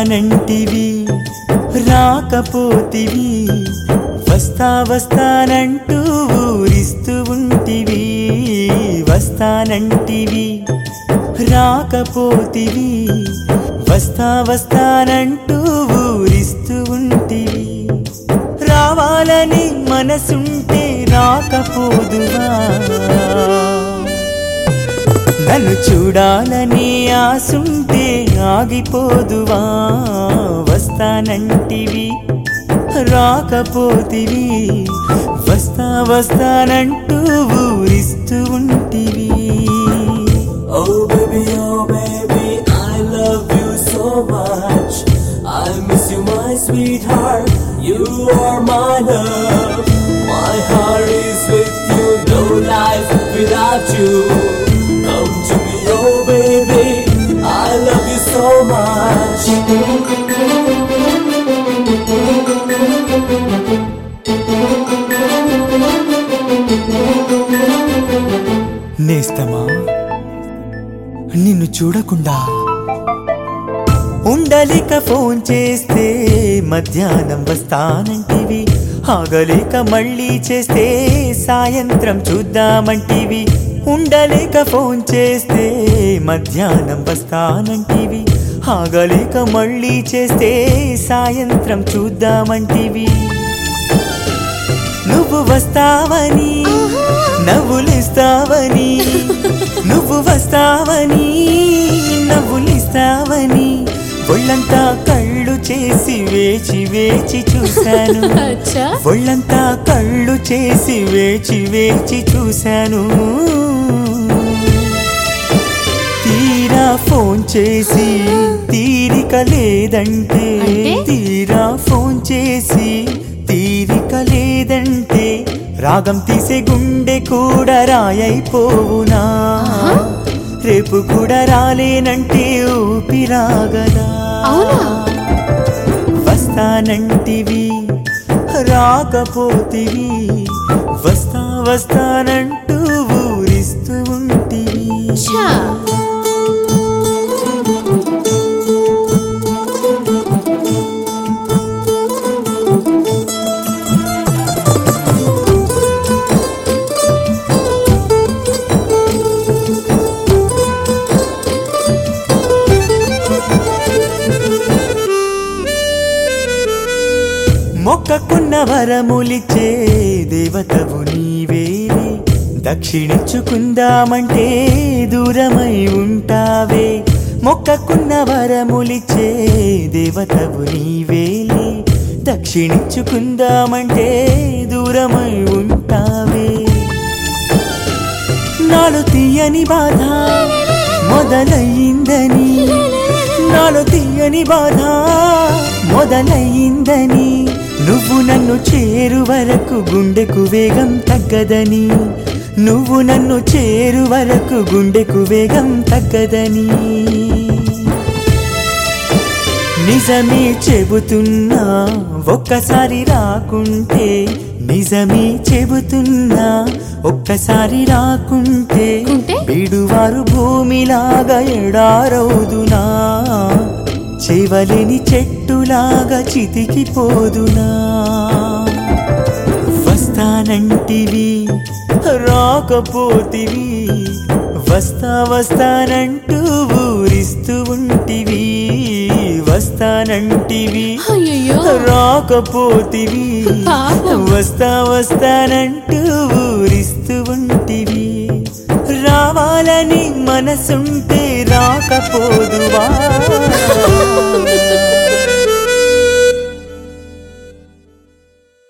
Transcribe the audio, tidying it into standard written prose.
వస్తానంటివి రాకపోతివి వస్తా వస్తానంటూ ఊరిస్తూ ఉంటివి వస్తానంటివి రాకపోతివి వస్తా వస్తానంటూ ఊరిస్తూ ఉంటివి రావాలని మనసుంటే రాకపోదువా నన్ను చూడాలని ఆసుంటే ఆగిపోదువా వస్తానంటివి రాకపోతివి వస్తా వస్తానంటూ ఊరిస్తూ ఉంటివి Oh baby, I love you so much. I miss you, my sweetheart. You are my love. My heart is with you, no life without you. Come to me, oh baby, I love you so much. నేస్తమా నిన్ను చూడకుండా ఉండలేక phone చేస్తే మధ్యాహ్నం వస్తానంటివి ఆగలేక మళ్ళీ చేస్తే సాయంత్రం చూద్దామంటివి ఉండలేక ఫోన్ చేస్తే మధ్యాహ్నం వస్తానంటివి ఆగలేక మళ్ళీ చేస్తే సాయంత్రం చూద్దామంటివి నువ్వు వస్తావని నవ్వులిస్తావని నువ్వు వస్తావని నవ్వులిస్తావని ఒళ్ళంతా కళ్ళు చేసి వేచి వేచి చూశాను ఒళ్ళంతా కళ్ళు చేసి వేచి వేచి చూశాను తీరా ఫోన్ చేసి తీరిక లేదంటే తీరా ఫోన్ చేసి తీరిక లేదంటే రాగం తీసే గుండె కూడా రాయైపోవునా రేపు కూడా రాలేనంటే ఊపిరాగదా వస్తానంటివి రాకపోతివి వస్తా వస్తానంటూ ఊరిస్తూ ఉంటివి మొక్కకున్న వరములిచ్చే దేవతవు నీవేలే దక్షిణించుకుందామంటే దూరమై ఉంటావే మొక్కకున్న వరములిచ్చే దేవతవు నీవేలే దక్షిణించుకుందామంటే దూరమై ఉంటావే నాలో తీయని బాధ మొదలయ్యిందని నాలో తీయని బాధ మొదలయ్యిందని నువ్వు నన్ను చేరు వరకు గుండెకు వేగం తగ్గదని నువ్వు నన్ను చేరు వరకు గుండెకు వేగం తగ్గదని నిజమే చెబుతున్నా ఒక్కసారి రాకుంటే నిజమే చెబుతున్నా ఒక్కసారి రాకుంటే బీడువారు భూమిలాగా ఎడారవుదునా చేవలేని చెట్టులాగా చితికిపోదునా వస్తానంటివి రాకపోతివి వస్తా వస్తానంటూ ఊరిస్తూ ఉంటివి వస్తానంటివి రాకపోతివి వస్తా వస్తానంటూ ఊరిస్తూ ఉంటివి రావాలని మనసుంటే రాకపోదువా